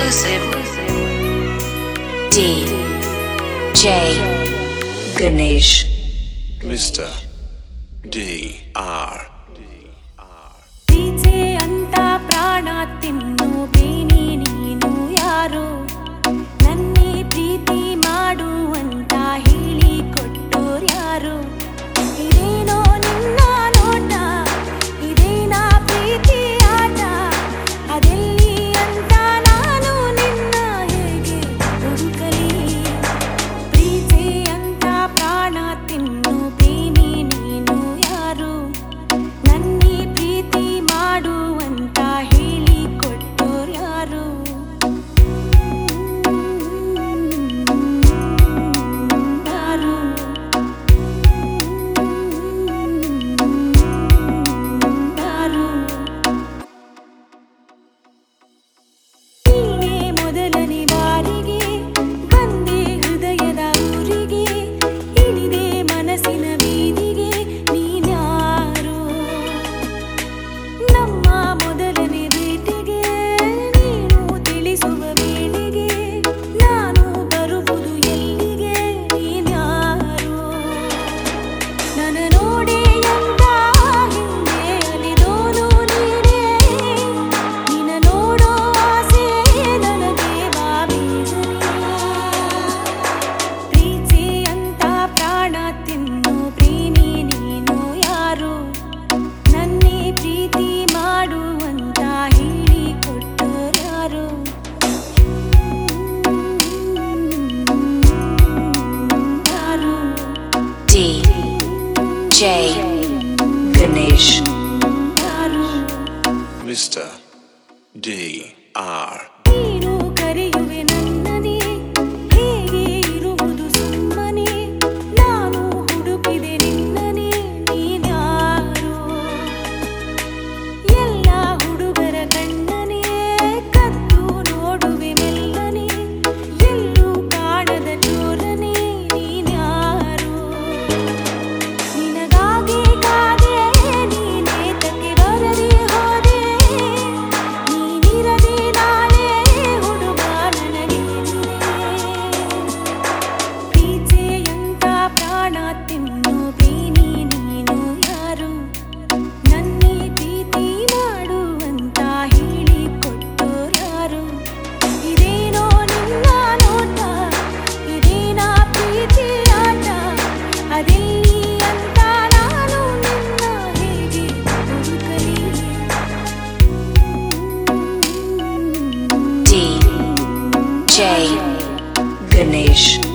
exclusive. DJ Ganesh. Mr. D.R. ಪ್ರೀತಿ ಅಂತ ಪ್ರಾಣ ತಿನ್ನು ಬೇನಿ ನೀನು ಯಾರು ನನ್ನೇ ಪ್ರೀತಿ ಮಾಡು ಅಂತ ಹೇಳಿ ಕೊಟ್ಟೋರು ಯಾರು ಇದೇನೋ ನಿನ್ನ ನೋಟ ಇದೇನಾ ಪ್ರೀತಿ ಆಟ ಅದೆಲ್ಲಿ ಅಂತ ನಾನು ನಿನ್ನ ಹೇಗೆ ಹುಡುಕಲಿ ಪ್ರೀತಿ ಅಂತ ಪ್ರಾಣ ತಿನ್ನು ಬೇನಿ ನೀನು ಯಾರು ನನ್ನೇ ಪ್ರೀತಿ ಮಾಡು ಅಂತ ಹೇಳಿ ಕೊಟ್ಟೋರು ಯಾರು ನೀನೇ ಮೊದಲನೇ ಬಾರಿಗೆ ಬಂದೆ ಹೃದಯದ ಊರಿಗೆ ಇಳಿದೆ ಮನಸ್ಸಿನ ಬೀದಿಗೆ ನೀನ್ಯಾರು ನಮ್ಮ ಮೊದಲನೇ ಭೇಟಿಗೆ ನೀನು ತಿಳಿಸುವ ವೇಳೆಗೆ ನಾನು ಬರುವುದು ಎಲ್ಲಿಗೆ ನೀನ್ಯಾರು ನನ್ನ ನೋಡಿ ಎಂದ ಹಿಂದೆ ಅಲಿದೋನು ನೀನೇ ನಿನ್ನ ನೋಡೋ ಆಸೆ ನನಗೆ ಬಾಬೇಜನೆ ಪ್ರೀತಿ ಅಂತ ಪ್ರಾಣ ತಿನ್ನು ಪ್ರೇಮಿ ನೀನು ಯಾರು ನನ್ನೇ ಪ್ರೀತಿ ಮಾಡು ಅಂತ ಹೇಳಿ ಕೊಟ್ಟೋರು ಯಾರು ಯಾರು DJ Ganesh. ಯಾರು Mr. D.R. ನೀನು ಕರೆಯುವೆ ನನ್ನನೇ ಹೇಗೆ ಇರುವುದು ಸುಮ್ಮನೆ ನಾನು ಹುಡುಕಿದೆ ನಿನ್ನನೇ ನೀನ್ಯಾರು ಎಲ್ಲ ಹುಡುಗರ ಕಣ್ಣನೇ ಕದ್ದು ನೋಡುವೆ ಮೆಲ್ಲನೆ ಎಲ್ಲೂ ಕಾಣದ ಚೋರನೇ ನೀನ್ಯಾರು ನಿನಗಾಗಿ ಕಾದೆ ನೀನೇತಕ್ಕೆ ಬರದೆ ಹೋದೆ ನೀನಿರದೆ ನಾಳೆ ಹುಡುಗ ನನಗೆ ಪ್ರೀತಿ ಅಂತ ಪ್ರಾಣ ತಿನ್ನು ಪ್ರೇಮಿ ನೀನು ಯಾರು ನನ್ನೇ ಪ್ರೀತಿ ಮಾಡು ಅಂತ ಹೇಳಿ ಕೊಟ್ಟೋರು ಯಾರು ಇದೇನೋ ನಿನ್ನ ನೋಟ ಇದೇನಾ ಪ್ರೀತಿ ಆಟ ಅದೆಲ್ಲಿ ಅಂತ ನಾನು ನಿನ್ನ ಹೇಗೆ ಹುಡುಕಲಿ DJ Ganesh.